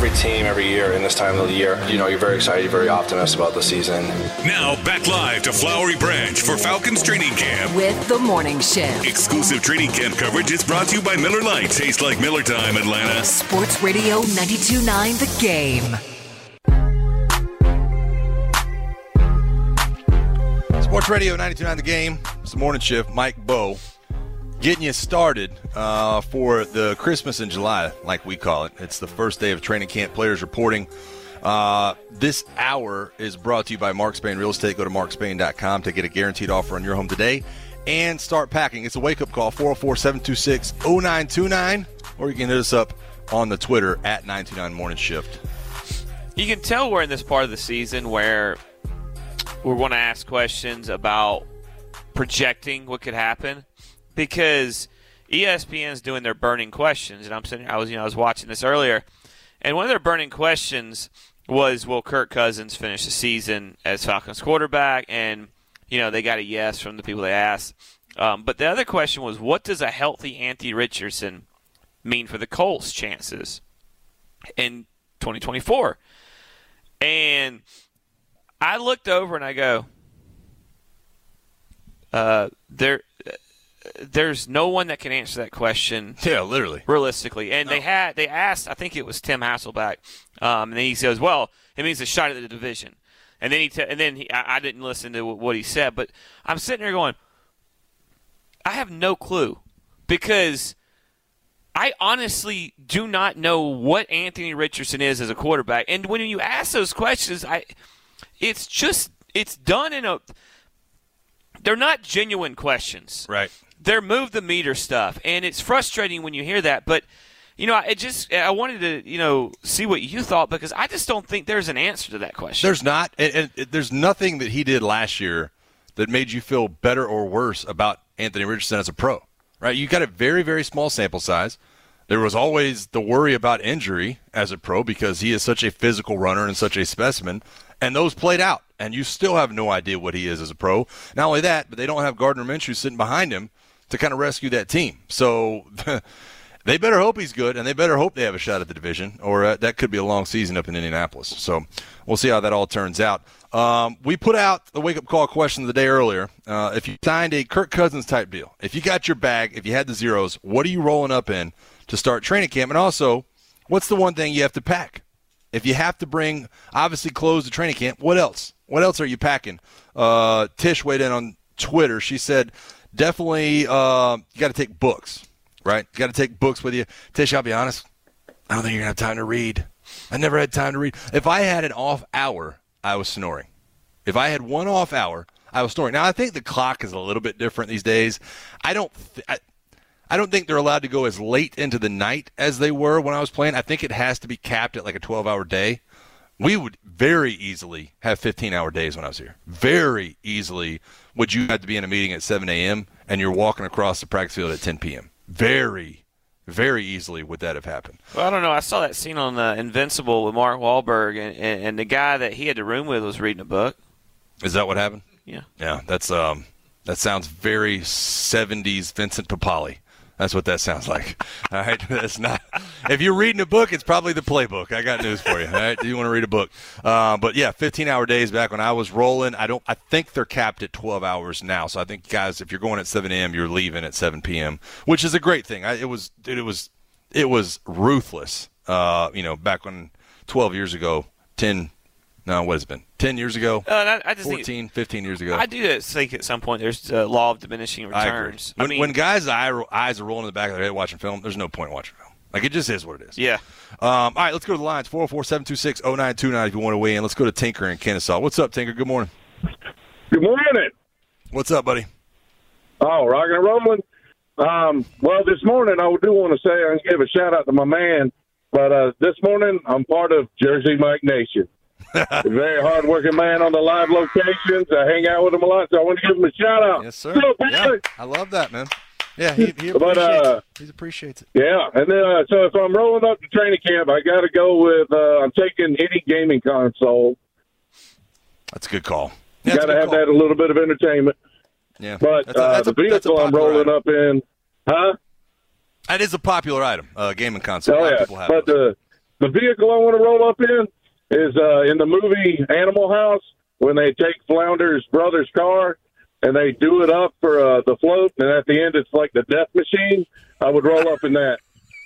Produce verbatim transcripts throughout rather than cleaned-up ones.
every team, every year in this time of the year, you know, you're very excited, you're very optimistic about the season. Now, back live to Flowery Branch for Falcons training camp. With the Morning Shift. Exclusive training camp coverage is brought to you by Miller Lite. Tastes like Miller time, Atlanta. Sports Radio ninety-two point nine The Game. Sports Radio ninety-two point nine The Game. It's the Morning Shift. Mike Bowe getting you started uh, for the Christmas in July, like we call it. It's the first day of training camp. Players reporting. Uh, this hour is brought to you by Mark Spain Real Estate. Go to mark spain dot com to get a guaranteed offer on your home today and start packing. It's a wake-up call, four oh four, seven two six, oh nine two nine, or you can hit us up on the Twitter at nine two nine Morning Shift. You can tell we're in this part of the season where we're going to ask questions about projecting what could happen, because E S P N's doing their burning questions, and I'm sitting. I was, you know, I was watching this earlier, and one of their burning questions was, will Kirk Cousins finish the season as Falcons quarterback? And you know, they got a yes from the people they asked. Um, but the other question was, what does a healthy Anthony Richardson mean for the Colts' chances in twenty twenty-four? And I looked over and I go, uh, there, there's no one that can answer that question. Yeah, literally, realistically. And no. they had, they asked, I think it was Tim Hasselbeck, um, and then he says, "Well, it means a shot at the division." And then he, t- and then he, I, I didn't listen to what he said, but I'm sitting there going, I have no clue, because I honestly do not know what Anthony Richardson is as a quarterback. And when you ask those questions, I, it's just, it's done in a, they're not genuine questions. Right. They're move the meter stuff. And it's frustrating when you hear that. But, you know, it just, I wanted to, you know, see what you thought, because I just don't think there's an answer to that question. There's not. And, and there's nothing that he did last year that made you feel better or worse about Anthony Richardson as a pro. Right? You got a very, very small sample size. There was always the worry about injury as a pro, because he is such a physical runner and such a specimen, and those played out, and you still have no idea what he is as a pro. Not only that, but they don't have Gardner Minshew sitting behind him to kind of rescue that team. So they better hope he's good, and they better hope they have a shot at the division, or uh, that could be a long season up in Indianapolis. So we'll see how that all turns out. Um, we put out the wake-up call question of the day earlier. Uh, if you signed a Kirk Cousins-type deal, if you got your bag, if you had the zeros, what are you rolling up in to start training camp? And also, what's the one thing you have to pack? If you have to bring, obviously, clothes to training camp, what else? What else are you packing? Uh, Tish weighed in on Twitter. She said, definitely uh, you got to take books, right? You got to take books with you. Tish, I'll be honest, I don't think you're going to have time to read. I never had time to read. If I had an off hour, I was snoring. If I had one off hour, I was snoring. Now, I think the clock is a little bit different these days. I don't th- I, I don't think they're allowed to go as late into the night as they were when I was playing. I think it has to be capped at like a twelve-hour day. We would very easily have fifteen-hour days when I was here. Very easily would you have to be in a meeting at seven a.m. and you're walking across the practice field at ten p.m. Very, very easily would that have happened. Well, I don't know. I saw that scene on uh, Invincible with Mark Wahlberg, and, and, and the guy that he had to room with was reading a book. Is that what happened? Yeah. Yeah, that's um, that sounds very seventies Vincent Papali. That's what that sounds like. All right, that's not. If you're reading a book, it's probably the playbook. I got news for you. All right, do you want to read a book? Uh, but yeah, fifteen-hour days back when I was rolling. I don't. I think they're capped at twelve hours now. So I think, guys, if you're going at seven a.m., you're leaving at seven p.m., which is a great thing. I, it was. It was. It was ruthless. Uh, you know, back when twelve years ago, ten. No, what has it been? ten years ago? Uh, I, I just fourteen, think, fifteen years ago. I do think at some point there's a law of diminishing returns. I, I mean, when, when guys' eye, eyes are rolling in the back of their head watching film, there's no point in watching film. Like, it just is what it is. Yeah. Um, all right, let's go to the lines. four oh four, seven two six, oh nine two nine if you want to weigh in. Let's go to Tinker in Kennesaw. What's up, Tinker? Good morning. Good morning. What's up, buddy? Oh, rocking and rolling. Um, well, this morning I do want to say I give a shout out to my man, but uh, this morning I'm part of Jersey Mike Nation. A very hard-working man on the live locations. I hang out with him a lot, so I want to give him a shout-out. Yes, sir. So, yeah, I love that, man. Yeah, he, he appreciates but, uh, it. He appreciates it. Yeah, and then uh, so if I'm rolling up to training camp, I got to go with uh, I'm taking any gaming console. That's a good call. Yeah, got to have call. that a little bit of entertainment. Yeah, but that's a, uh, that's the a, vehicle I'm rolling item. up in, huh? That is a popular item, uh, gaming console. Oh, a lot yeah. of people have but those. the the vehicle I want to roll up in is uh, in the movie Animal House when they take Flounder's brother's car and they do it up for uh, the float, and at the end it's like the death machine. I would roll up in that.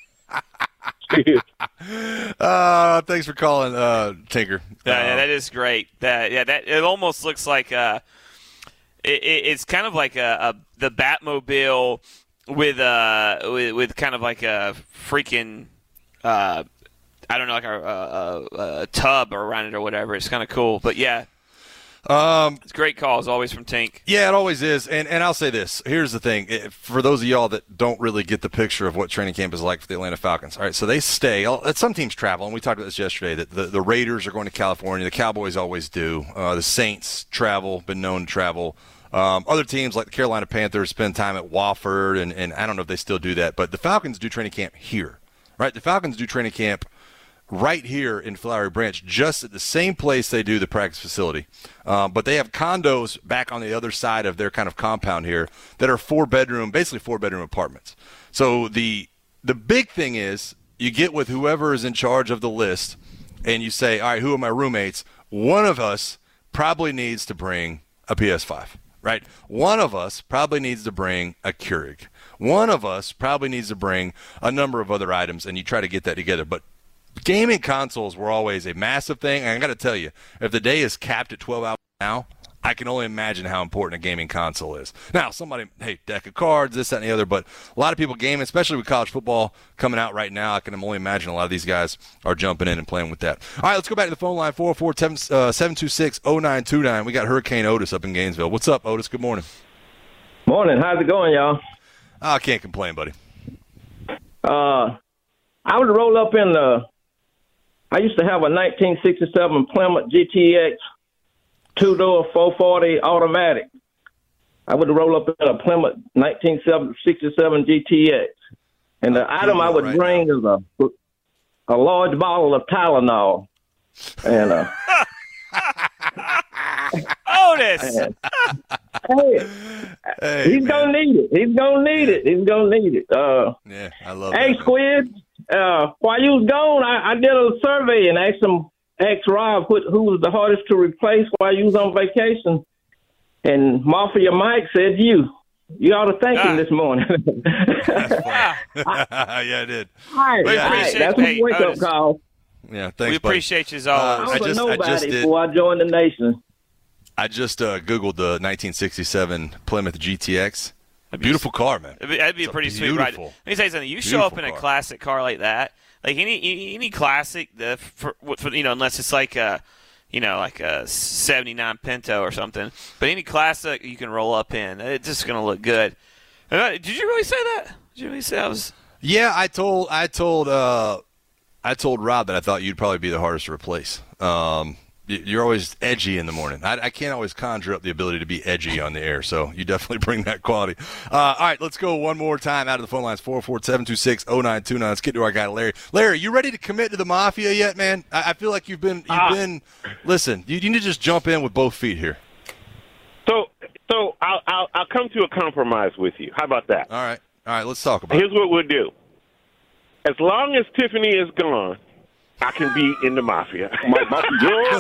uh, thanks for calling, uh, Tinker. Yeah, uh, yeah, that is great. That yeah, that it almost looks like uh, it, it, it's kind of like a, a the Batmobile with uh with, with kind of like a freaking uh I don't know like a, a, a tub around it or whatever. It's kind of cool, but yeah. Um, it's great calls always from Tink. Yeah, it always is. And and I'll say this. Here's the thing. For those of y'all that don't really get the picture of what training camp is like for the Atlanta Falcons. All right, so they stay. Some teams travel, and we talked about this yesterday, that the, the Raiders are going to California. The Cowboys always do. Uh, the Saints travel, been known to travel. Um, other teams like the Carolina Panthers spend time at Wofford, and, and I don't know if they still do that. But the Falcons do training camp here. Right? The Falcons do training camp right here in Flowery Branch, just at the same place they do the practice facility. Um, but they have condos back on the other side of their kind of compound here that are four-bedroom, basically four-bedroom apartments. So the the big thing is you get with whoever is in charge of the list, and you say, all right, who are my roommates? One of us probably needs to bring a P S five, right? One of us probably needs to bring a Keurig. One of us probably needs to bring a number of other items, and you try to get that together. But gaming consoles were always a massive thing. And I got to tell you, if the day is capped at twelve hours now, I can only imagine how important a gaming console is. Now, somebody, hey, deck of cards, this, that, and the other, but a lot of people game, especially with college football coming out right now. I can only imagine a lot of these guys are jumping in and playing with that. All right, let's go back to the phone line, four oh four, seven two six, oh nine two nine. We got Hurricane Otis up in Gainesville. What's up, Otis? Good morning. Morning. How's it going, y'all? Oh, I can't complain, buddy. Uh, I would roll up in the I used to have a nineteen sixty-seven Plymouth G T X two-door four forty automatic. I would roll up in a Plymouth nineteen sixty-seven G T X. And the item I would right bring now. is a, a large bottle of Tylenol. And, uh, Otis! and, hey, Hey, he's man. going to need it. He's going to need it. He's going to need it. Uh, Yeah, I love Hey, that. Squid, uh, while you was gone, I, I did a survey and asked him, asked Rob who, who was the hardest to replace while you was on vacation. And Mafia Mike said you. You ought to thank Ah. him this morning. Ah, yeah, I did. All right, We all right, appreciate- that's hey, a wake-up Otis. call. Yeah, thanks, we buddy. appreciate you as Uh, I always. was I just- a I nobody just did- before I joined the nation. I just uh, Googled the nineteen sixty-seven Plymouth G T X. Beautiful car, man. That'd be, that'd be a It's pretty sweet ride. beautiful, Let me tell you something. You show up in beautiful a car. classic car like that, like any any, any classic, uh, for, for you know, unless it's like a, you know, like a seventy-nine Pinto or something. But any classic you can roll up in, it's just gonna look good. Uh, did you really say that? Did you really say I was? Yeah, I told I told uh, I told Rob that I thought you'd probably be the hardest to replace. Um, y- you're always edgy in the morning. I, I can't always conjure up the ability to be edgy on the air, so you definitely bring that quality. Uh, all right, let's go one more time out of the phone lines, four oh four, seven two six, oh nine two nine. Let's get to our guy, Larry. Larry, you ready to commit to the Mafia yet, man? I, I feel like you've been, you've Uh, been, listen, you, you need to just jump in with both feet here. So, so I'll, I'll I'll come to a compromise with you. How about that? All right, all right, let's talk about it. Here's what we'll do. As long as Tiffany is gone, I can be in the Mafia. My, my girl,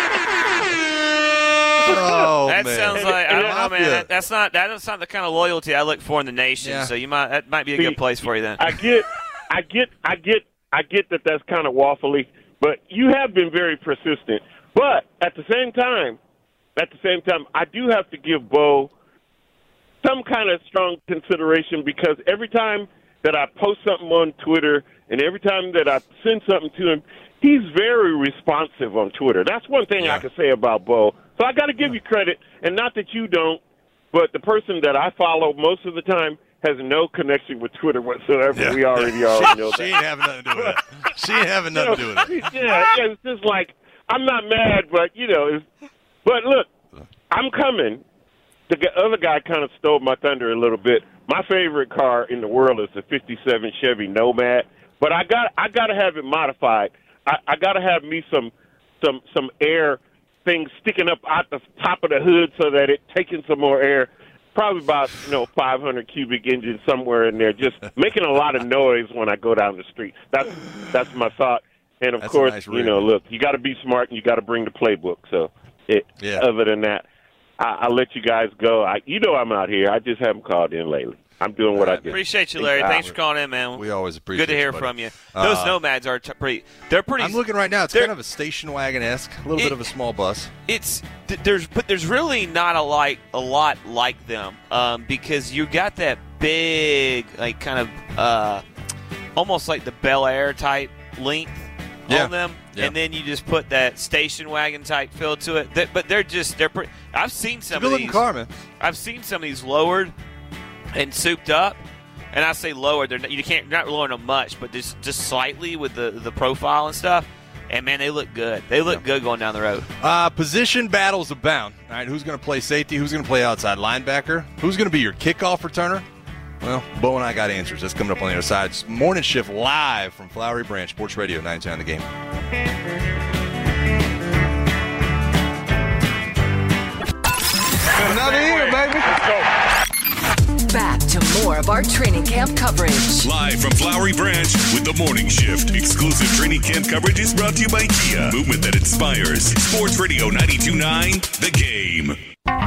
Oh, that man. sounds like I don't know, man. Mafia. That, that's not that's not the kind of loyalty I look for in the nation. Yeah. So you might that might be a See, good place for you then. I get, I get, I get, I get that that's kind of waffly, but you have been very persistent. But at the same time, at the same time, I do have to give Bo some kind of strong consideration because every time that I post something on Twitter and every time that I send something to him, he's very responsive on Twitter. That's one thing Yeah. I can say about Bo. So I got to give you credit, and not that you don't, but the person that I follow most of the time has no connection with Twitter whatsoever. Yeah. We already already know She that. ain't having nothing to do with it. She ain't having nothing to do with it. yeah, yeah, it's just like I'm not mad, but you know, it's, but look, I'm coming. The g- other guy kind of stole my thunder a little bit. My favorite car in the world is the fifty-seven Chevy Nomad, but I got I got to have it modified. I, I got to have me some some some air things sticking up out the top of the hood so that it taking some more air. Probably about, you know, five hundred cubic engine somewhere in there, just making a lot of noise when I go down the street. That's that's my thought. And, of That's a course, nice you rig, know, man. look, you got to be smart and you got to bring the playbook. So, it, Yeah. other than that, I, I'll let you guys go. I, you know I'm out here. I just haven't called in lately. I'm doing what I do. Appreciate you, Larry. Thanks for calling in, man. We always appreciate Good to hear you, buddy. from you. Those Uh, Nomads are t- pretty. They're pretty. I'm looking right now. It's they're- kind of a station wagon-esque, a little It- bit of a small bus. It's th- there's but there's really not a like a lot like them um, because you got that big like kind of uh, almost like the Bel Air type length Yeah. on them, Yeah. and then you just put that station wagon type feel to it. That, but they're just they're pretty. I've seen some Good of looking these. car, man. I've seen some of these lowered and souped up. And I say lowered, they're not, you can't you're not lowering them much, but just just slightly with the, the profile and stuff. And man, they look good. They look good going down the road. Uh, position battles abound. All right, who's going to play safety? Who's going to play outside linebacker? Who's going to be your kickoff returner? Well, Bo and I got answers. That's coming up on the other side. It's Morning Shift live from Flowery Branch, Sports Radio ninety-nine The Game. Another year, baby. Let's go. Back to more of our training camp coverage. Live from Flowery Branch with the Morning Shift. Exclusive training camp coverage is brought to you by Kia. Movement that inspires. Sports Radio ninety-two point nine The Game.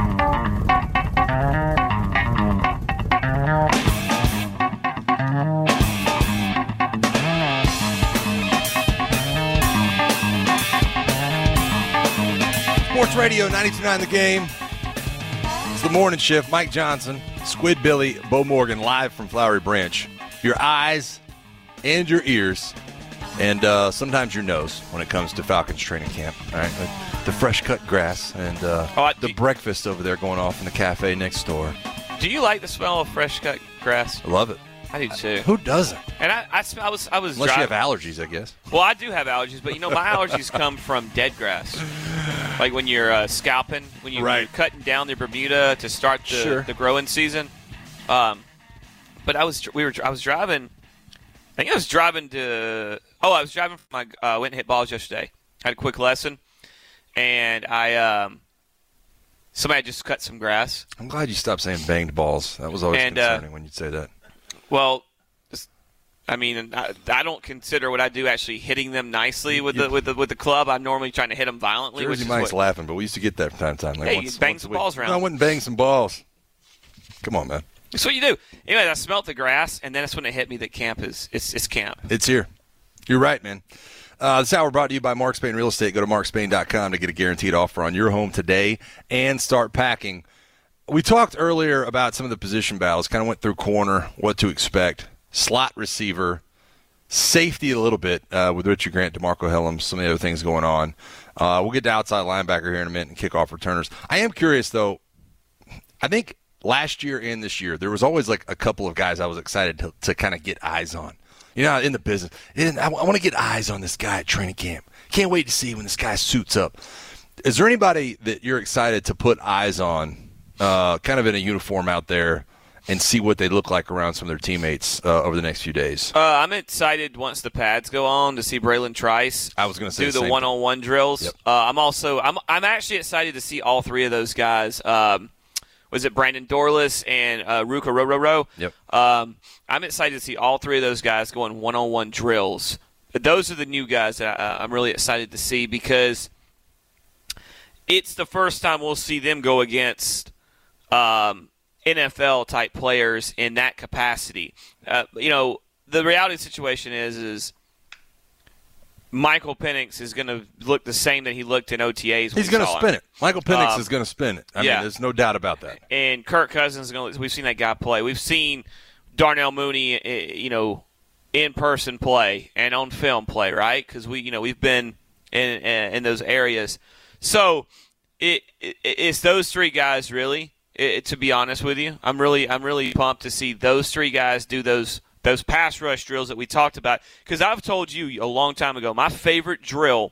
Sports Radio ninety-two point nine The Game. It's the Morning Shift. Mike Johnson, Squid Billy, Bo Morgan, live from Flowery Branch. Your eyes and your ears, and uh, sometimes your nose when it comes to Falcons training camp. All right, like the fresh cut grass and uh, Oh, I- the breakfast over there going off in the cafe next door. Do you like the smell of fresh cut grass? I love it. I do too. Who doesn't? And I, I, sm- I was, I was Unless you have driving. allergies, I guess. Well, I do have allergies, but you know my allergies come from dead grass. Like when you're uh, scalping, when you, Right. you're cutting down the Bermuda to start the, Sure. the growing season. Um, but I was we were I was driving. I think I was driving to. Oh, I was driving. From my uh, went and hit balls yesterday. Had a quick lesson, and I um, somebody just cut some grass. I'm glad you stopped saying banged balls. That was always And, uh, concerning when you'd say that. Well, just- I mean, I, I don't consider what I do actually hitting them nicely with the with the with the club. I'm normally trying to hit them violently. which Jersey is Mike's what, laughing, but we used to get that from time to time. Like Hey, once, you bang once a some week. balls around. No, I wouldn't bang some balls. Come on, man. That's what you do. Anyway, I smelt the grass, and then that's when it hit me that camp is it's, it's camp. It's here. You're right, man. Uh, this hour brought to you by Mark Spain Real Estate. Go to mark spain dot com to get a guaranteed offer on your home today and start packing. We talked earlier about some of the position battles, kind of went through corner, what to expect, slot receiver, safety a little bit uh, with Richard Grant, DeMarco Hellams, some of the other things going on. Uh, we'll get to outside linebacker here in a minute and kickoff returners. I am curious, though. I think last year and this year, there was always like a couple of guys I was excited to, to kind of get eyes on. You know, in the business, and I, I want to get eyes on this guy at training camp. Can't wait to see when this guy suits up. Is there anybody that you're excited to put eyes on, uh, kind of in a uniform out there, and see what they look like around some of their teammates uh, over the next few days? Uh, I'm excited once the pads go on to see Braylon Trice. I was going to say do the the same one-on-one drills. Yep. Uh, I'm also I'm I'm actually excited to see all three of those guys. Um, was it Brandon Dorless and uh, Ruka Rororo? Yep. Um, I'm excited to see all three of those guys going one-on-one drills. Those are the new guys that I, I'm really excited to see because it's the first time we'll see them go against um, N F L-type players in that capacity. Uh, you know, the reality of the situation is is Michael Penix is going to look the same that he looked in O T As. when He's we going to saw spin him. it. Michael Penix Um, is going to spin it. I yeah. mean, there's no doubt about that. And Kirk Cousins is going to. We've seen that guy play. We've seen Darnell Mooney, eh, you know, in person play and on film play, right? Because we, you know, we've been in in, in those areas. So it, it it's those three guys really. It, to be honest with you, I'm really I'm really pumped to see those three guys do those those pass rush drills that we talked about. Because I've told you a long time ago, my favorite drill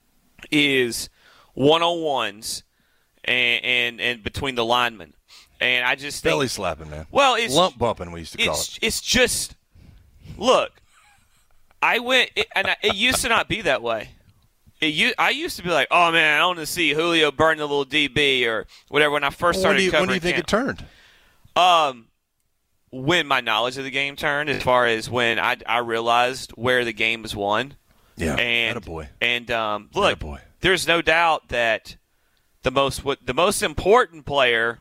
is one-on-ones and, and, and between the linemen. And I just think, Belly slapping, man. well, it's lump bumping, we used to call it's it. it's just look. I went it, and I, it used to not be that way. It u- I used to be like, oh man, I want to see Julio burn the little D B or whatever. When I first Well, started when do you, covering when do you think camp. it turned? Um, when my knowledge of the game turned, as far as when I, I realized where the game was won, Yeah, and attaboy. and um, look, Attaboy. there's no doubt that the most what the most important player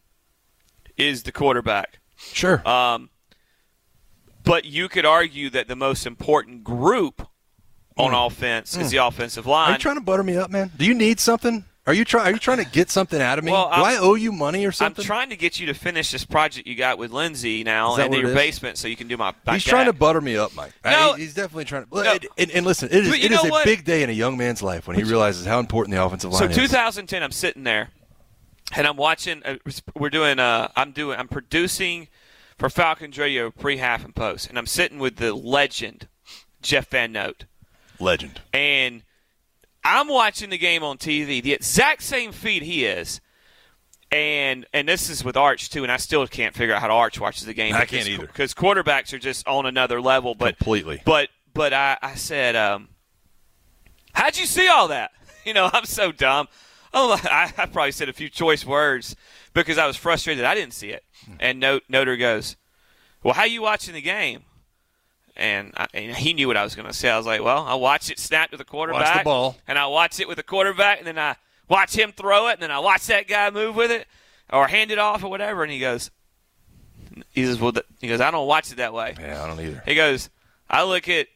is the quarterback. Sure. Um, but you could argue that the most important group on Mm. offense Mm. is the offensive line. Are you trying to butter me up, man? Do you need something? Are you trying? Are you trying to get something out of me? Well, Do I'm- I owe you money or I'm something? trying to get you to finish this project you got with Lindsay now Is that in what your it is? basement so you can do my back. He's trying to butter me up, Mike. No. I- he's definitely trying to. No. And, and, and listen, it is, But you it is know a what? big day in a young man's life when he realizes how important the offensive line So is. two thousand ten, I'm sitting there, and I'm watching. Uh, we're doing. Uh, I'm doing. I'm producing for Falcons Radio pre-half and post, and I'm sitting with the legend Jeff Van Note, Legend. and I'm watching the game on T V, the exact same feed he is, and and this is with Arch too, and I still can't figure out how to Arch watches the game. I because- can't either. because quarterbacks are just on another level. But Completely. But but I I said, um, how'd you see all that? You know, I'm so dumb. Oh, I, I probably said a few choice words because I was frustrated I didn't see it. And Note, Noter goes, well, how you watching the game? And, I, and he knew what I was going to say. I was like, well, I watch it snap to the quarterback. Watch the ball. And I watch it with the quarterback, and then I watch him throw it, and then I watch that guy move with it or hand it off or whatever. And he goes, he says, well, th- he goes, I don't watch it that way. Yeah, I don't either. He goes, I look at,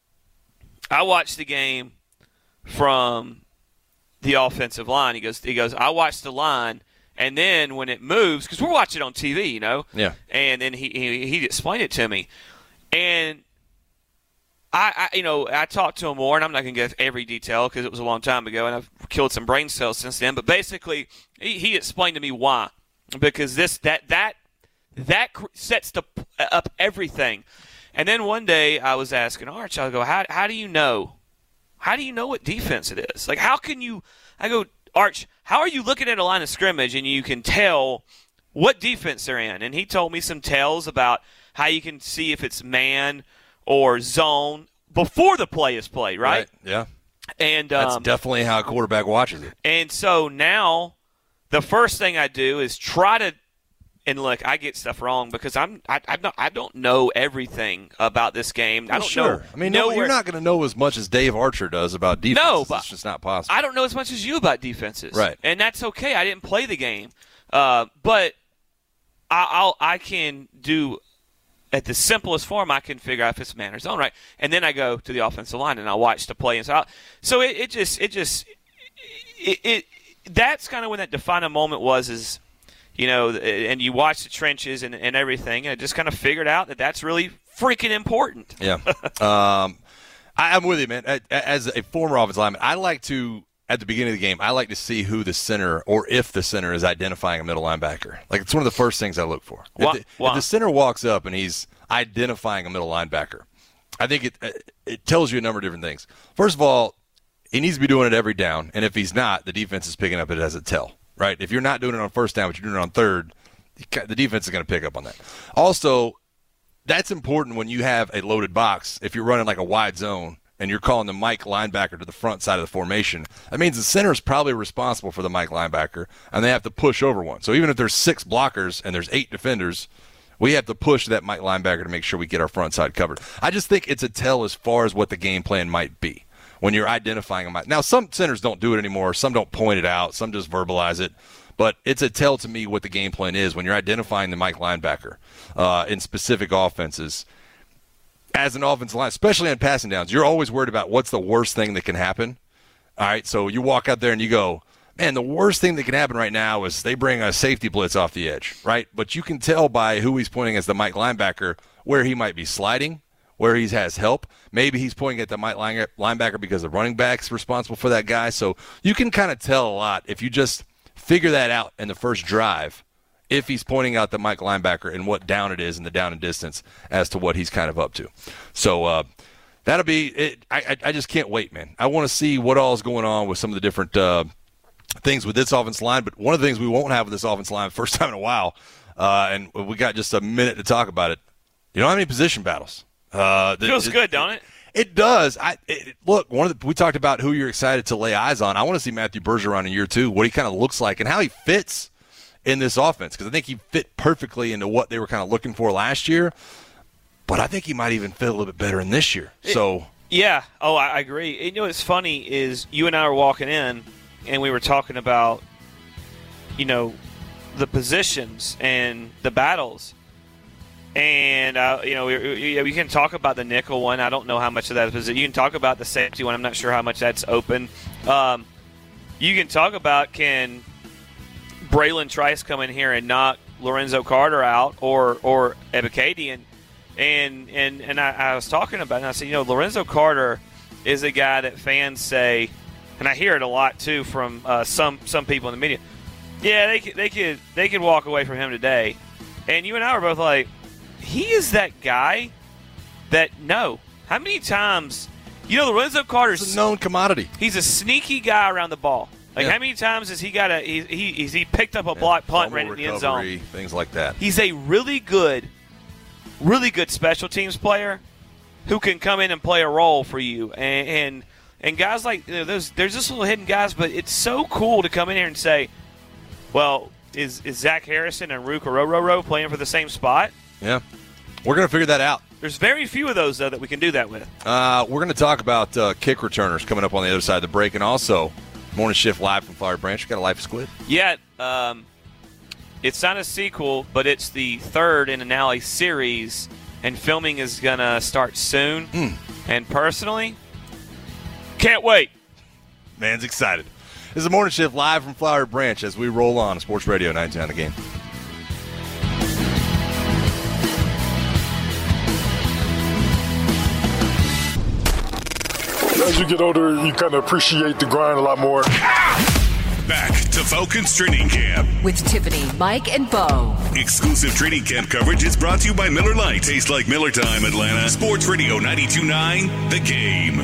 I watch the game from the offensive line. He goes, he goes, I watch the line, and then when it moves, because we're watching it on T V, you know. Yeah. And then he he he explained it to me, and I, I you know I talked to him more, and I'm not going to give every detail because it was a long time ago, and I've killed some brain cells since then. But basically, he, he explained to me why, because this that that that cr- sets the, up everything. And then one day I was asking Arch, I go, how how do you know? How do you know what defense it is? Like, how can you – I go, Arch, how are you looking at a line of scrimmage and you can tell what defense they're in? And he told me some tells about how you can see if it's man or zone before the play is played, right? Yeah. And That's um, definitely how a quarterback watches it. and so now the first thing I do is try to – and look, I get stuff wrong because I'm I I don't, I don't know everything about this game. I Well, don't sure. know. I mean, know no, you're where- not going to know as much as Dave Archer does about defense. No, but it's just not possible. I don't know as much as you about defenses, Right. And that's okay. I didn't play the game, uh, but I, I'll I can do at the simplest form. I can figure out if it's man or zone, right? And then I go to the offensive line and I watch the play and so. I, so it, it just it just it, it that's kind of when that defining moment was is. You know, and you watch the trenches and, and everything, and I just kind of figured out that that's really freaking important. Yeah. um, I, I'm with you, man. As a former offensive lineman, I like to, at the beginning of the game, I like to see who the center or if the center is identifying a middle linebacker. Like, it's one of the first things I look for. Why- If, the, why? if the center walks up and he's identifying a middle linebacker, I think it it tells you a number of different things. First of all, he needs to be doing it every down, and if he's not, the defense is picking up it as a tell. Right? If you're not doing it on first down, but you're doing it on third, the defense is going to pick up on that. Also, that's important when you have a loaded box. If you're running like a wide zone and you're calling the Mike linebacker to the front side of the formation, that means the center is probably responsible for the Mike linebacker, and they have to push over one. So even if there's six blockers and there's eight defenders, we have to push that Mike linebacker to make sure we get our front side covered. I just think it's a tell as far as what the game plan might be when you're identifying them. Now, some centers don't do it anymore. Some don't point it out. Some just verbalize it. But it's a tell to me what the game plan is when you're identifying the Mike linebacker uh, in specific offenses. As an offensive line, especially on passing downs, you're always worried about what's the worst thing that can happen. All right, so you walk out there and you go, man, the worst thing that can happen right now is they bring a safety blitz off the edge, right? But you can tell by who he's pointing as the Mike linebacker where he might be sliding, where he has help. Maybe he's pointing at the Mike linebacker because the running back's responsible for that guy. So you can kind of tell a lot if you just figure that out in the first drive, if he's pointing out the Mike linebacker and what down it is and the down and distance as to what he's kind of up to. So uh, that'll be it. I, I just can't wait, man. I want to see what all is going on with some of the different uh, things with this offensive line. But one of the things we won't have with this offensive line, first time in a while, uh, and we got just a minute to talk about it, you don't have any position battles. Uh, Feels it, good, don't it? It does. I it, look. One of the, we talked about who you're excited to lay eyes on. I want to see Matthew Bergeron in year two, what he kind of looks like, and how he fits in this offense. Because I think he fit perfectly into what they were kind of looking for last year. But I think he might even fit a little bit better in this year. It, so Yeah. Oh, I, I agree. And, you know what's funny is you and I were walking in, and we were talking about, you know, the positions and the battles. And, uh, you know, we, we can talk about the nickel one. I don't know how much of that is. You can talk about the safety one. I'm not sure how much that's open. Um, you can talk about can Braylon Trice come in here and knock Lorenzo Carter out or or Ebiketie. And and and I, I was talking about it, and I said, you know, Lorenzo Carter is a guy that fans say, and I hear it a lot too from uh, some some people in the media. Yeah, they could they could they could walk away from him today, and you and I were both like, he is that guy that no. How many times, you know, Lorenzo Carter's It's a known commodity. He's a sneaky guy around the ball. Like Yeah. how many times has he got a he he he's, he picked up a block punt right in the end zone? Recovery, things like that. He's a really good. really good special teams player who can come in and play a role for you. And and, and guys like, you know, those, there's just little hidden guys, but it's so cool to come in here and say, well, is, is Zach Harrison and Ruke Orororo playing for the same spot? Yeah. We're going to figure that out. There's very few of those, though, that we can do that with. Uh, we're going to talk about uh, kick returners coming up on the other side of the break, and also Morning Shift live from Flowery Branch. You got a Life of Squid? Yeah, um, it's not a sequel, but it's the third in an Alley series, and filming is going to start soon. Mm. And personally, can't wait. Man's excited. This is the Morning Shift live from Flowery Branch as we roll on Sports Radio ninety-nine The Game. As you get older, you kind of appreciate the grind a lot more. Back to Falcons Training Camp. With Tiffany, Mike, and Bo. Exclusive training camp coverage is brought to you by Miller Lite. Tastes like Miller time, Atlanta. Sports Radio ninety-two point nine, The Game.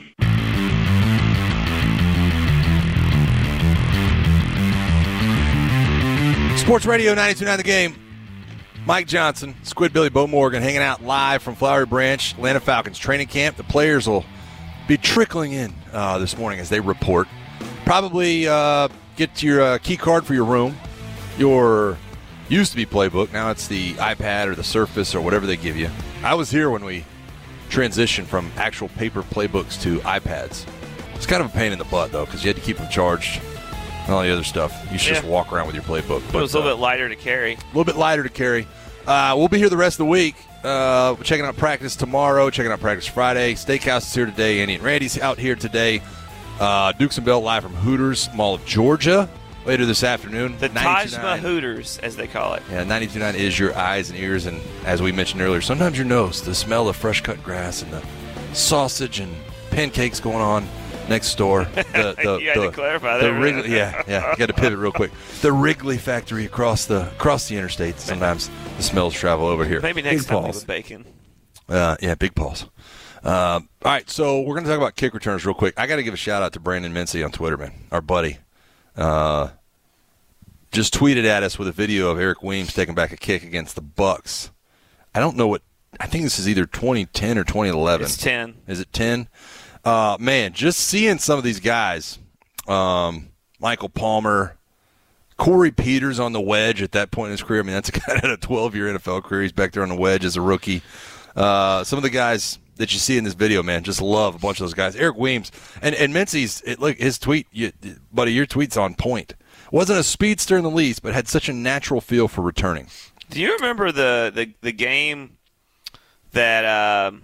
Sports Radio ninety-two point nine The Game. Mike Johnson, Squid Billy, Bo Morgan hanging out live from Flowery Branch, Atlanta Falcons training camp. The players will be trickling in uh, this morning as they report. Probably uh, get your uh, key card for your room. Your used to be playbook. Now it's the iPad or the Surface or whatever they give you. I was here when we transitioned from actual paper playbooks to iPads. It's kind of a pain in the butt, though, because you had to keep them charged and all the other stuff. You should Yeah. just walk around with your playbook. It was a little bit lighter to carry. A little bit lighter to carry. Uh, we'll be here the rest of the week. Uh, we're checking out practice tomorrow, checking out practice Friday. Steakhouse is here today. Andy and Randy's out here today. Uh, Dukes and Bell live from Hooters Mall of Georgia later this afternoon. The ninety-two point Tajma nine Hooters, as they call it. Yeah, ninety-two point nine is your eyes and ears, and as we mentioned earlier, sometimes your nose. The smell of fresh-cut grass and the sausage and pancakes going on next door. The, the, You had the, to clarify the that. Wrigley, yeah, yeah. You got to pivot real quick. The Wrigley factory across the across the interstate. Sometimes the smells travel over here. Maybe next Big time Paul's. with bacon. Uh, yeah, big Paul's. Uh, all right, so we're going to talk about kick returners real quick. I got to give a shout out to Brandon Mincy on Twitter, man, our buddy. Uh, just tweeted at us with a video of Eric Weems taking back a kick against the Bucks. I don't know what. I think this is either twenty ten or twenty eleven. It's ten. Is it ten? Uh, man, just seeing some of these guys, um, Michael Palmer, Corey Peters on the wedge at that point in his career. I mean, that's a guy that had a twelve-year N F L career. He's back there on the wedge as a rookie. Uh, some of the guys that you see in this video, man, just love a bunch of those guys. Eric Weems and and Mincy's. It, look, his tweet, you, buddy, your tweet's on point. Wasn't a speedster in the least, but had such a natural feel for returning. Do you remember the, the, the game that um,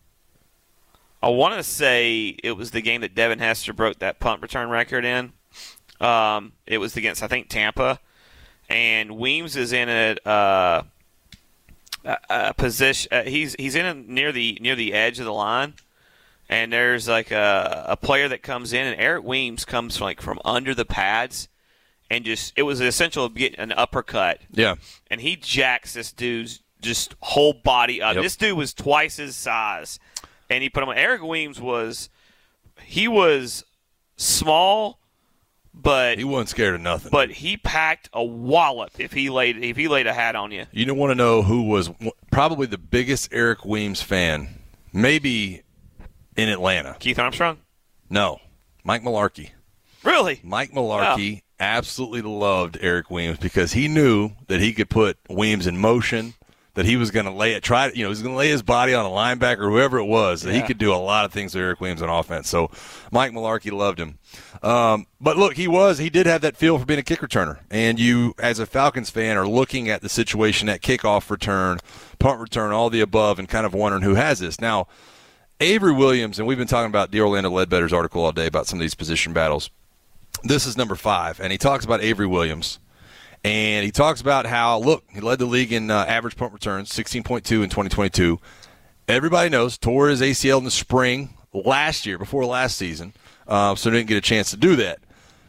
I want to say it was the game that Devin Hester broke that punt return record in? Um, it was against, I think, Tampa. And Weems is in a, uh, a, a position. Uh, he's he's in a, near the near the edge of the line, and there's like a, a player that comes in, and Eric Weems comes from, like from under the pads, and just it was essential of getting an uppercut. Yeah, and he jacks this dude's just whole body up. Yep. This dude was twice his size, and he put him on. Eric Weems was he was small. But he wasn't scared of nothing. But he packed a wallop if he laid if he laid a hat on you. You don't want to know who was probably the biggest Eric Weems fan, maybe in Atlanta. Keith Armstrong? No, Mike Mularkey. Really? Mike Mularkey wow. absolutely loved Eric Weems because he knew that he could put Weems in motion, that he was going to lay it, try, you know, he was going to lay his body on a linebacker or whoever it was. That yeah. He could do a lot of things with Eric Williams on offense. So Mike Mularkey loved him. Um, but look, he was, he did have that feel for being a kick returner. And you, as a Falcons fan, are looking at the situation at kickoff return, punt return, all the above, and kind of wondering who has this. Now, Avery Williams, and we've been talking about the Orlando Ledbetter's article all day about some of these position battles. This is number five, and he talks about Avery Williams. And he talks about how, look, he led the league in uh, average punt returns, sixteen point two in twenty twenty-two. Everybody knows tore his A C L in the spring last year, before last season, uh, so didn't get a chance to do that.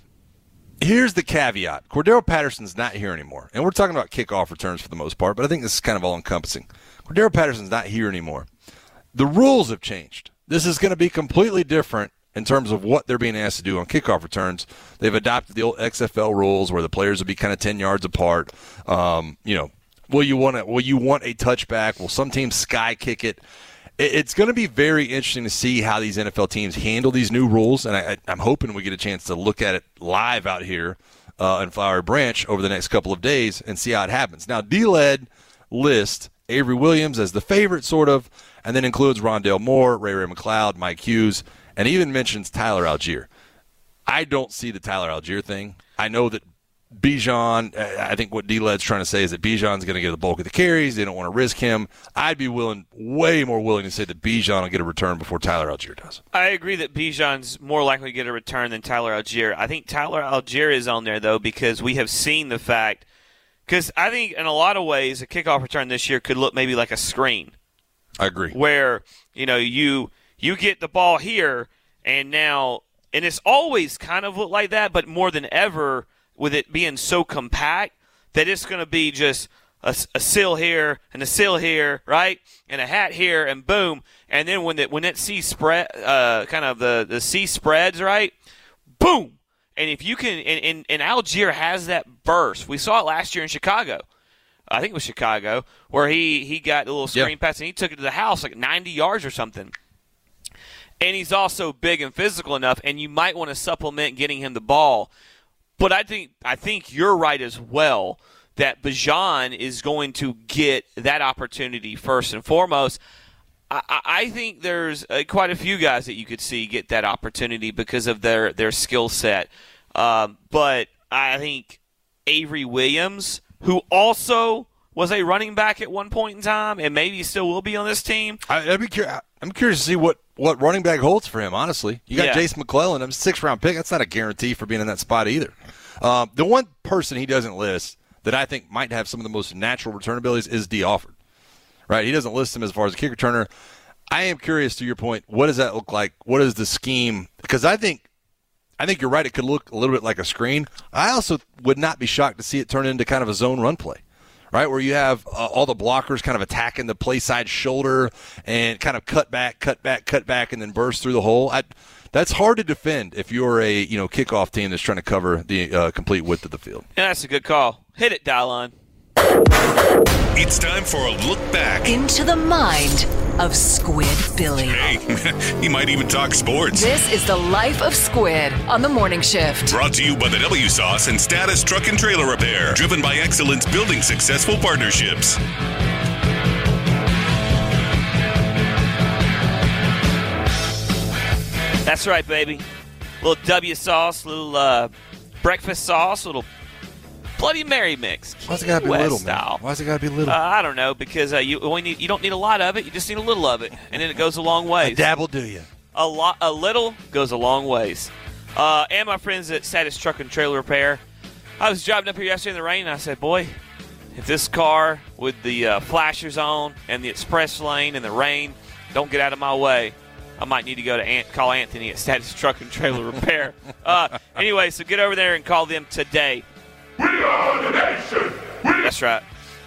Here's the caveat. Cordero Patterson's not here anymore. And we're talking about kickoff returns for the most part, but I think this is kind of all-encompassing. Cordero Patterson's not here anymore. The rules have changed. This is going to be completely different in terms of what they're being asked to do on kickoff returns. They've adopted the old X F L rules where the players will be kind of ten yards apart. Um, you know, will you want a, will you want a touchback? Will some teams sky kick it? it it's going to be very interesting to see how these N F L teams handle these new rules, and I, I'm hoping we get a chance to look at it live out here uh, in Flowery Branch over the next couple of days and see how it happens. Now, D-Led lists Avery Williams as the favorite, sort of, and then includes Rondale Moore, Ray Ray McLeod, Mike Hughes, and even mentions Tyler Algier. I don't see the Tyler Algier thing. I know that Bijan, I think what D-Led's trying to say is that Bijan's going to get the bulk of the carries. They don't want to risk him. I'd be willing, way more willing to say that Bijan will get a return before Tyler Algier does. I agree that Bijan's more likely to get a return than Tyler Algier. I think Tyler Algier is on there, though, because we have seen the fact, because I think in a lot of ways a kickoff return this year could look maybe like a screen. I agree. Where, you know, you you get the ball here, and now, and it's always kind of looked like that, but more than ever, with it being so compact, that it's going to be just a, a seal here and a seal here, right, and a hat here, and boom, and then when it when it C spread, uh, kind of the the C spreads, right, boom, and if you can, and, and, and Algier has that burst. We saw it last year in Chicago. I think it was Chicago, where he, he got a little screen yep. pass and he took it to the house like ninety yards or something. And he's also big and physical enough, and you might want to supplement getting him the ball. But I think I think you're right as well that Bijan is going to get that opportunity first and foremost. I, I think there's uh, quite a few guys that you could see get that opportunity because of their, their skill set. Um, but I think Avery Williams, who also was a running back at one point in time and maybe still will be on this team. I, I'd be curious, I'm curious to see what, what running back holds for him, honestly. You got yeah. Jason McClellan, I'm a six-round pick. That's not a guarantee for being in that spot either. Um, the one person he doesn't list that I think might have some of the most natural return abilities is D. Alford. Right? He doesn't list him as far as a kick returner. I am curious, to your point, what does that look like? What is the scheme? Because I think I think you're right. It could look a little bit like a screen. I also would not be shocked to see it turn into kind of a zone run play, right, where you have uh, all the blockers kind of attacking the play side shoulder and kind of cut back, cut back, cut back, and then burst through the hole. I, that's hard to defend if you're a you know kickoff team that's trying to cover the uh, complete width of the field. Yeah, that's a good call. Hit it, Dylon. It's time for a look back into the mind of Squid Billy. Hey, he might even talk sports. This is the Life of Squid on the Morning Shift. Brought to you by the W Sauce and Status Truck and Trailer Repair. Driven by excellence, building successful partnerships. That's right, baby. Little W sauce, little uh, breakfast sauce, little Bloody Mary mix. Why's it gotta be West little, style. man? Why's it gotta be little? Uh, I don't know, because uh, you only need, you don't need a lot of it. You just need a little of it, and then it goes a long ways. A dabble, do you? A lot, a little goes a long ways. Uh, and my friends at Status Truck and Trailer Repair. I was driving up here yesterday in the rain, and I said, boy, if this car with the uh, flashers on and the express lane and the rain don't get out of my way, I might need to go to Ant- call Anthony at Status Truck and Trailer Repair. uh, anyway, so get over there and call them today. We are the nation. We That's right.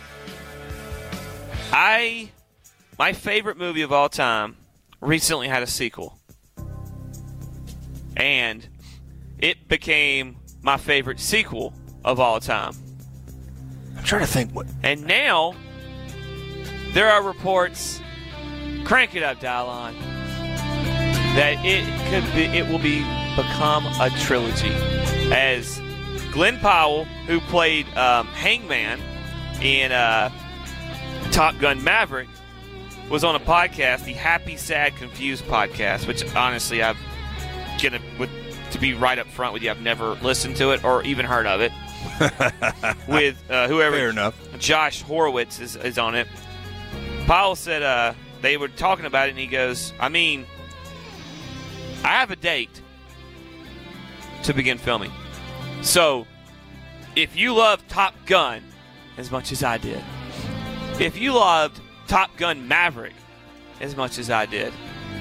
I, my favorite movie of all time recently had a sequel. And it became my favorite sequel of all time. I'm trying to think what. And now, there are reports, crank it up, Dylon, that it could be, it will be become a trilogy. As Glenn Powell, who played um, Hangman in uh, Top Gun Maverick was on a podcast, the Happy, Sad, Confused podcast, which honestly, I've gonna with to be right up front with you, I've never listened to it or even heard of it. with uh, whoever, fair enough. Josh Horowitz is, is on it. Powell said uh, they were talking about it, and he goes, I mean, I have a date to begin filming. So, if you love Top Gun as much as I did, if you loved Top Gun Maverick as much as I did,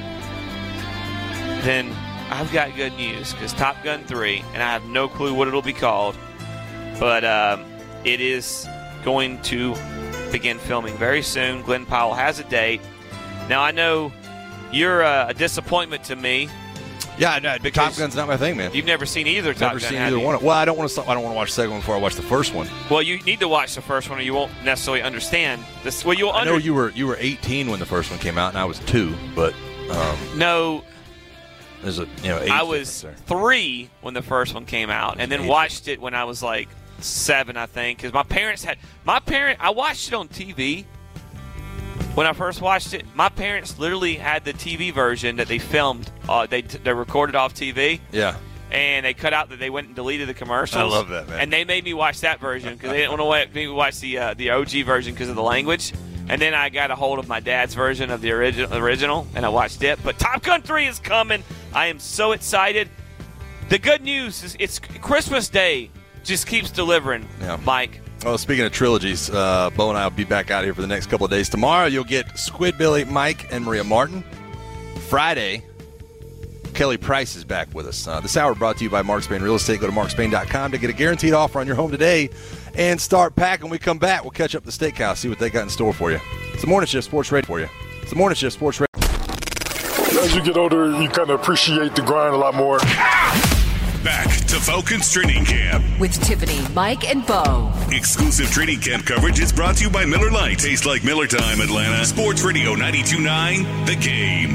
then I've got good news, because Top Gun three, and I have no clue what it'll be called, but um, it is going to begin filming very soon. Glenn Powell has a date. Now, I know you're uh, a disappointment to me. Yeah, no, Top Gun's not my thing, man. You've never seen either Top never Gun, seen have either you? one. Well, I don't want to. I don't want to watch the second one before I watch the first one. Well, you need to watch the first one, or you won't necessarily understand this. Well, you'll I under- know you were you were eighteen when the first one came out, and I was two. But um, no, there's a you know. Age I was three when the first one came out, and then watched it when I was like seven, I think, because my parents had my parent. I watched it on T V. When I first watched it, my parents literally had the T V version that they filmed. Uh, they they recorded off T V. Yeah. And they cut out that they went and deleted the commercials. I love that, man. And they made me watch that version because they didn't want to make me watch the uh, the O G version because of the language. And then I got a hold of my dad's version of the original, original, and I watched it. But Top Gun three is coming. I am so excited. The good news is it's Christmas Day. Just keeps delivering, yeah. Mike. Well, speaking of trilogies, uh, Bo and I will be back out here for the next couple of days. Tomorrow, you'll get Squidbilly, Mike, and Maria Martin. Friday, Kelly Price is back with us. Uh, this hour brought to you by Mark Spain Real Estate. Go to mark spain dot com to get a guaranteed offer on your home today and start packing. When we come back, we'll catch up the steakhouse, see what they got in store for you. It's the Morning Shift Sports Radio for you. It's the Morning Shift Sports Radio. As you get older, you kind of appreciate the grind a lot more. Back to Falcons Training Camp. With Tiffany, Mike, and Bo. Exclusive training camp coverage is brought to you by Miller Lite. Tastes like Miller time, Atlanta. Sports Radio ninety-two point nine, The Game.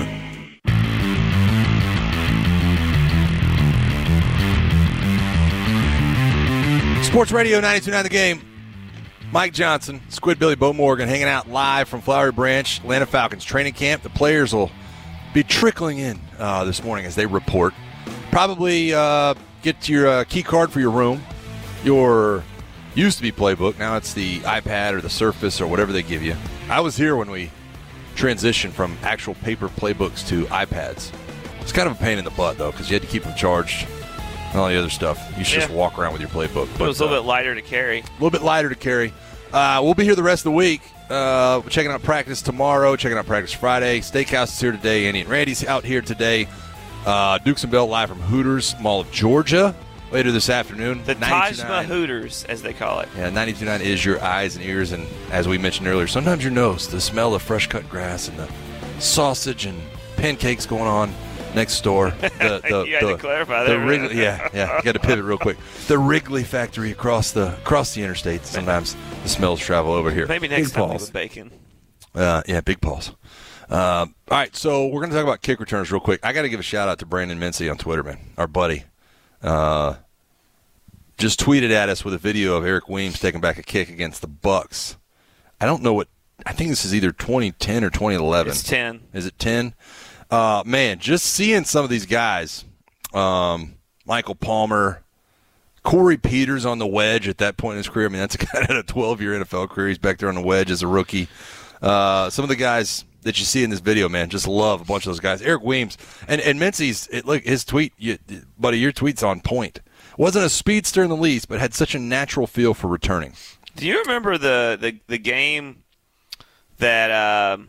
Sports Radio ninety-two point nine The Game. Mike Johnson, Squidbilly, Bo Morgan hanging out live from Flowery Branch, Atlanta Falcons training camp. The players will be trickling in uh, this morning as they report. Probably uh, get your uh, key card for your room, your used to be playbook. Now it's the iPad or the Surface or whatever they give you. I was here when we transitioned from actual paper playbooks to iPads. It's kind of a pain in the butt, though, because you had to keep them charged and all the other stuff. You should Yeah. just walk around with your playbook. But, it was a little uh, bit lighter to carry. A little bit lighter to carry. Uh, we'll be here the rest of the week. Uh, checking out practice tomorrow, checking out practice Friday. Steakhouse is here today. Andy and Randy's out here today. Uh, Dukes and Bell live from Hooters Mall of Georgia later this afternoon. The Tajma Hooters, as they call it. Yeah, ninety-two point nine is your eyes and ears, and as we mentioned earlier, sometimes your nose. The smell of fresh cut grass and the sausage and pancakes going on next door. The, the, you had the, to clarify the that. Wrigley, yeah, yeah. You got to pivot real quick. The Wrigley factory across the across the interstate. Sometimes the smells travel over here. Maybe next Big time Paul's. with bacon. Uh, yeah, Big Paul's. Uh, all right, so we're going to talk about kick returners real quick. I got to give a shout-out to Brandon Mincy on Twitter, man, our buddy. Uh, just tweeted at us with a video of Eric Weems taking back a kick against the Bucks. I don't know what – I think this is either twenty ten or twenty eleven. It's ten. Is it ten? Uh, man, just seeing some of these guys, um, Michael Palmer, Corey Peters on the wedge at that point in his career. I mean, that's a guy that had a twelve-year N F L career. He's back there on the wedge as a rookie. Uh, some of the guys – that you see in this video, man, just love a bunch of those guys. Eric Weems and and Mincy's. It, look, his tweet, you, buddy, your tweet's on point. Wasn't a speedster in the least, but had such a natural feel for returning. Do you remember the the, the game that um,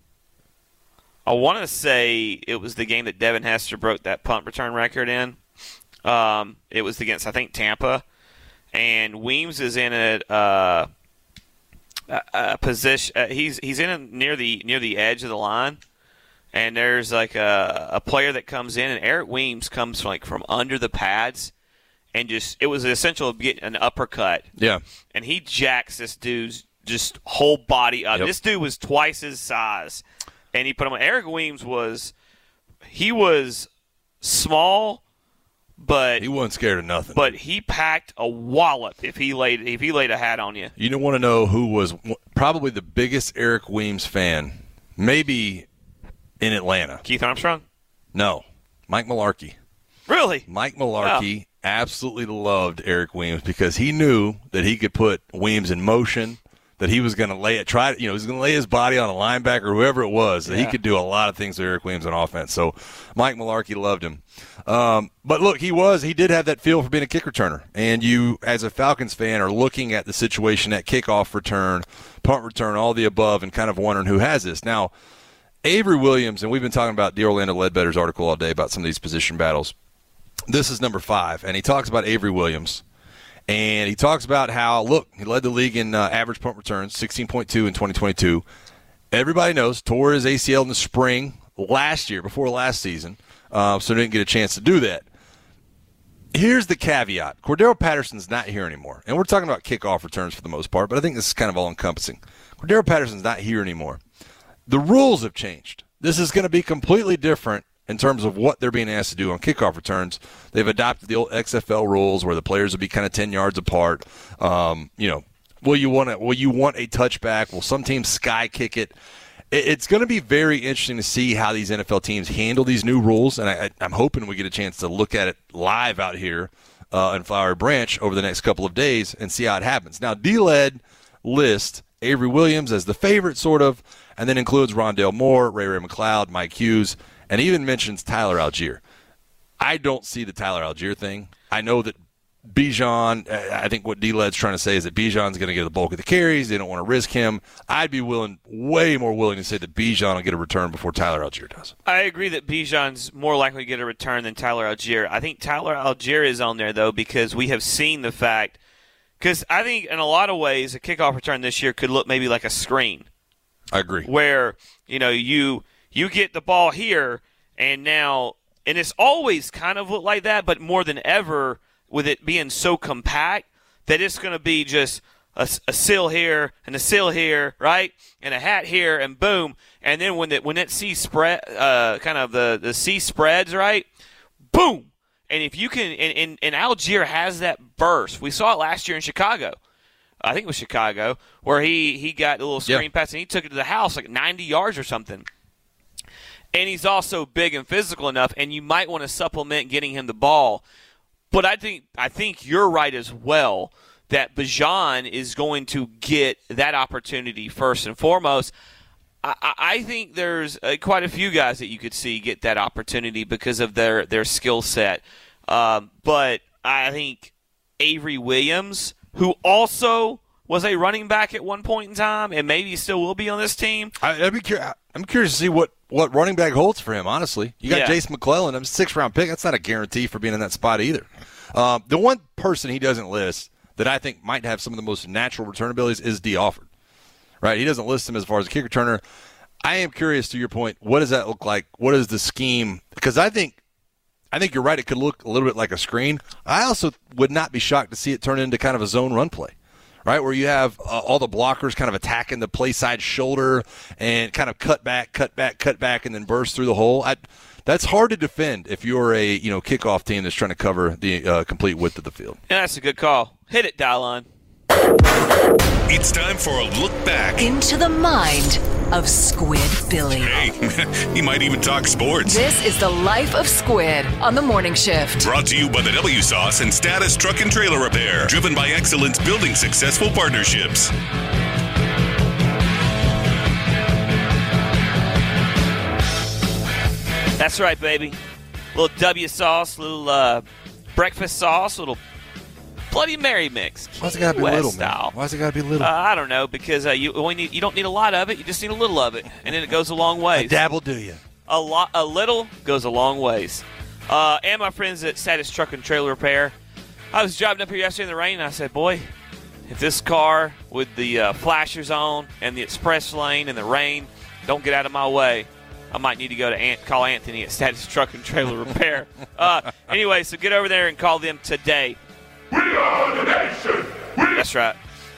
I want to say it was the game that Devin Hester broke that punt return record in? Um, it was against I think Tampa, and Weems is in a. Uh, A, a position. Uh, he's he's in a, near the near the edge of the line, and there's like a, a player that comes in, and Eric Weems comes from like from under the pads, and just it was essential to get an uppercut. Yeah, and he jacks this dude's just whole body up. Yep. This dude was twice his size, and he put him on. Eric Weems was he was small, But he wasn't scared of nothing. But he packed a wallop if he laid if he laid a hat on you. You don't want to know who was probably the biggest Eric Weems fan, maybe in Atlanta. Keith Armstrong? No, Mike Mularkey. Really? Mike Mularkey oh. absolutely loved Eric Weems because he knew that he could put Weems in motion, that he was going to lay it, try, you know, he was going to lay his body on a linebacker, whoever it was, that yeah. he could do a lot of things with Eric Weems on offense. So Mike Mularkey loved him. Um, but look, he was, he did have that feel for being a kick returner. And you, as a Falcons fan, are looking at the situation at kickoff return, punt return, all the above, and kind of wondering who has this. Now, Avery Williams, and we've been talking about the Orlando Ledbetter's article all day about some of these position battles. This is number five, and he talks about Avery Williams. And he talks about how, look, he led the league in uh, average punt returns, sixteen point two in twenty twenty-two. Everybody knows, tore his A C L in the spring last year, before last season, uh, so didn't get a chance to do that. Here's the caveat. Cordero Patterson's not here anymore. And we're talking about kickoff returns for the most part, but I think this is kind of all-encompassing. Cordero Patterson's not here anymore. The rules have changed. This is going to be completely different in terms of what they're being asked to do on kickoff returns. They've adopted the old X F L rules where the players will be kind of ten yards apart. Um, you know, will you want to, will you want a touchback? Will some teams sky kick it? It's going to be very interesting to see how these N F L teams handle these new rules, and I, I'm hoping we get a chance to look at it live out here uh, in Flowery Branch over the next couple of days and see how it happens. Now, D-Led lists Avery Williams as the favorite, sort of, and then includes Rondale Moore, Ray Ray McCloud, Mike Hughes, and even mentions Tyler Algier. I don't see the Tyler Algier thing. I know that Bijan, I think what D-Led's trying to say is that Bijan's going to get the bulk of the carries. They don't want to risk him. I'd be willing, way more willing to say that Bijan will get a return before Tyler Algier does. I agree that Bijan's more likely to get a return than Tyler Algier. I think Tyler Algier is on there, though, because we have seen the fact, because I think in a lot of ways a kickoff return this year could look maybe like a screen. I agree. Where, you know, you you get the ball here, and now, and it's always kind of looked like that, but more than ever, with it being so compact, that it's going to be just a, a seal here and a seal here, right, and a hat here, and boom, and then when it when it C spread, uh, kind of the the C spreads, right, boom, and if you can, and, and, and Algier has that burst. We saw it last year in Chicago. I think it was Chicago, where he, he got a little screen yeah. pass and he took it to the house like ninety yards or something. And he's also big and physical enough, and you might want to supplement getting him the ball. But I think I think you're right as well that Bijan is going to get that opportunity first and foremost. I, I think there's uh, quite a few guys that you could see get that opportunity because of their, their skill set. Um, but I think Avery Williams, who also was a running back at one point in time and maybe still will be on this team. I, I'd be curious, I'm curious to see what, what running back holds for him, honestly. You got yeah. Jason McClellan, I'm a six-round pick. That's not a guarantee for being in that spot either. Um, the one person he doesn't list that I think might have some of the most natural return abilities is Dee Alford. Right? He doesn't list him as far as a kick returner. I am curious, to your point, what does that look like? What is the scheme? Because I think I think you're right. It could look a little bit like a screen. I also would not be shocked to see it turn into kind of a zone run play, right, where you have uh, all the blockers kind of attacking the play side shoulder and kind of cut back, cut back, cut back, and then burst through the hole. I, that's hard to defend if you're a you know kickoff team that's trying to cover the uh, complete width of the field. Yeah, that's a good call. Hit it, Dylon. It's time for a look back into the mind of Squid Billy. Hey, he might even talk sports. This is the Life of Squid on the Morning Shift. Brought to you by the W Sauce and Status Truck and Trailer Repair. Driven by excellence, building successful partnerships. That's right, baby. Little W sauce, little uh, breakfast sauce, little Bloody Mary mix. Why's it got to be West little, style. man? Why's it got to be little? Uh, I don't know, because uh, you when you, you don't need a lot of it. You just need a little of it, and then it goes a long ways. A dabble, do you? A lot, a little goes a long ways. Uh, and my friends at Status Truck and Trailer Repair. I was driving up here yesterday in the rain, and I said, boy, if this car with the uh, flashers on and the express lane and the rain don't get out of my way, I might need to go to Ant- call Anthony at Status Truck and Trailer Repair. uh, anyway, so get over there and call them today. We are the nation. We That's right.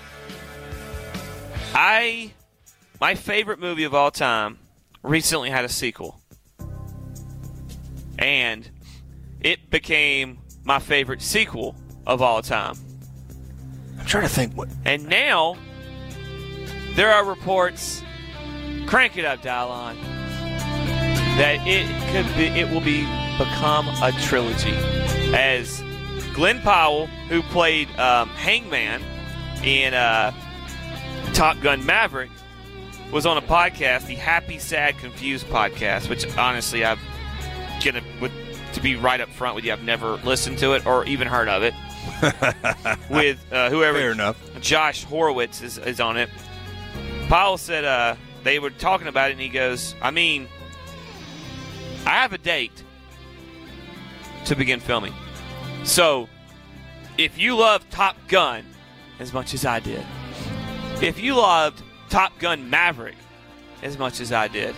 I, my favorite movie of all time recently had a sequel. And it became my favorite sequel of all time. I'm trying to think what. And now there are reports, crank it up, dial on, that it could be, it will be become a trilogy. As Glenn Powell, who played um, Hangman in uh, Top Gun Maverick, was on a podcast, the Happy, Sad, Confused podcast, which honestly, I've gonna with to be right up front with you, I've never listened to it or even heard of it. With uh, whoever, fair enough. Josh Horowitz is, is on it. Powell said uh, they were talking about it, and he goes, "I mean, I have a date to begin filming. So, if you love Top Gun as much as I did, if you loved Top Gun Maverick as much as I did,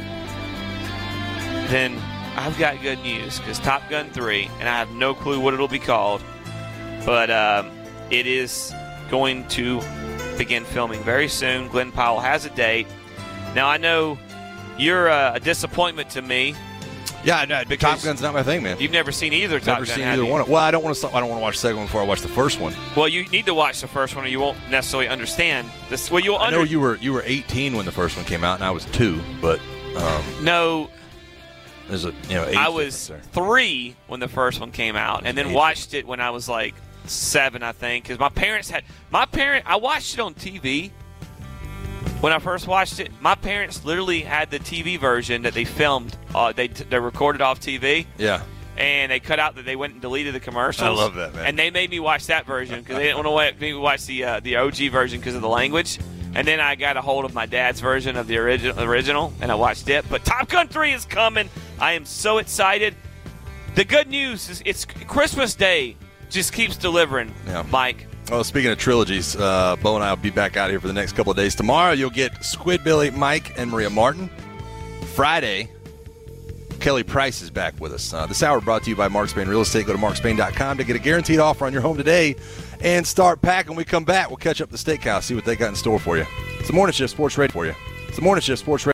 then I've got good news, because Top Gun three, and I have no clue what it'll be called, but um, it is going to begin filming very soon. Glenn Powell has a date. Now, I know you're uh, a disappointment to me. Yeah, no, Top Gun's not my thing, man. You've never seen either Top never Gun, seen have either you? one. Well, I don't want to. I don't want to watch the second one before I watch the first one. Well, you need to watch the first one, or you won't necessarily understand this. Well, you'll I under- know you were you were eighteen when the first one came out, and I was two. But um, no, there's a you know. Age I was three when the first one came out, and then watched it when I was like seven, I think, because my parents had my parent. I watched it on T V. When I first watched it, my parents literally had the T V version that they filmed. Uh, they they recorded off T V. Yeah. And they cut out that they went and deleted the commercials. I love that, man. And they made me watch that version because they didn't want to let me watch the uh, the O G version because of the language. And then I got a hold of my dad's version of the original, original, and I watched it. But Top Gun three is coming. I am so excited. The good news is it's Christmas Day. Just keeps delivering, Yeah. Mike. Well, speaking of trilogies, uh, Bo and I will be back out here for the next couple of days. Tomorrow, you'll get Squidbilly, Mike, and Maria Martin. Friday, Kelly Price is back with us. Uh, this hour brought to you by Mark Spain Real Estate. Go to mark spain dot com to get a guaranteed offer on your home today and start packing. When we come back, we'll catch up the steakhouse, see what they got in store for you. It's the Morning Shift Sports Radio for you. It's the Morning Shift Sports Radio.